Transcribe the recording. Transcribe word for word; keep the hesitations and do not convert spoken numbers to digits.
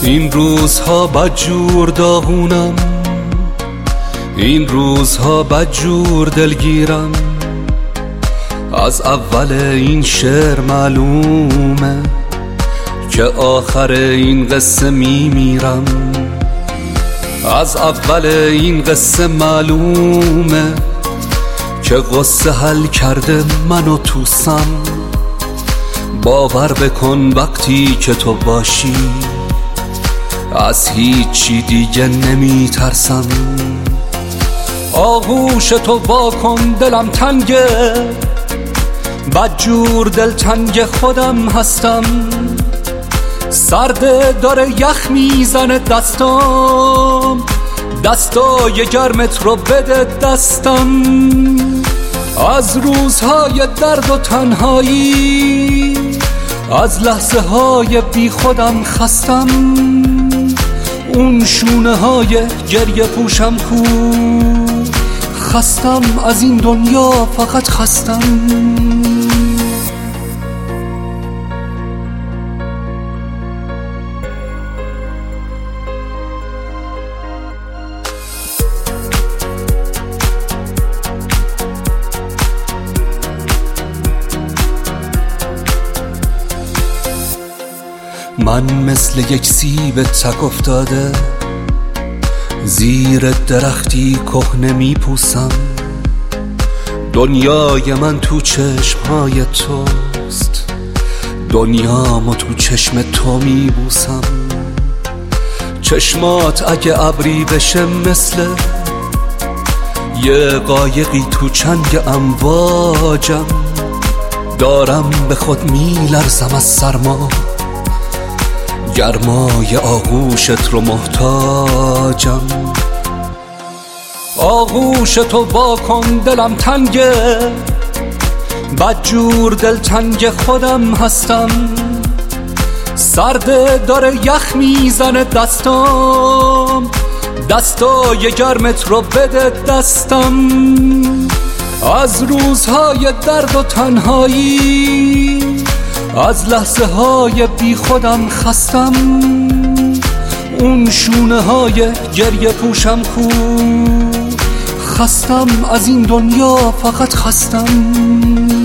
این روزها بدجور داغونم، این روزها بدجور دلگیرم. از اول این شعر معلومه که آخر این قصه میمیرم. از اول این قصه معلومه که قصه حل کرده منو توسم. باور بکن وقتی که تو باشی از هیچی دیگه نمی ترسم. آغوش تو واکن دلم تنگه، بدجور دلتنگ خودم هستم. سرده داره یخ میزنه دستام، دستای گرمت رو بده دستم. از روزهای درد و تنهایی، از لحظه های بی خودم خستم. اون شونه های گریه پوشم کو، خستم از این دنیا فقط خستم. من مثل یک سیب تک افتاده زیر درختی کهنه میپوسم. دنیای من تو چشمهای توست، دنیامو تو چشم تو میبوسم. چشمات اگه ابری بشه مثل یه قایقی تو چنگ امواجم. دارم به خود میلرزم از سرما، گرمای آغوشت رو محتاجم. آغوش تو واکن دلم تنگه، بدجور دلتنگ خودم هستم. سرده داره یخ میزنه دستام، دستای گرمت رو بده دستم. از روزهای درد و تنهایی، از لحظه های بی خودم خستم. اون شونه های گریه پوشم کو، خستم از این دنیا فقط خستم.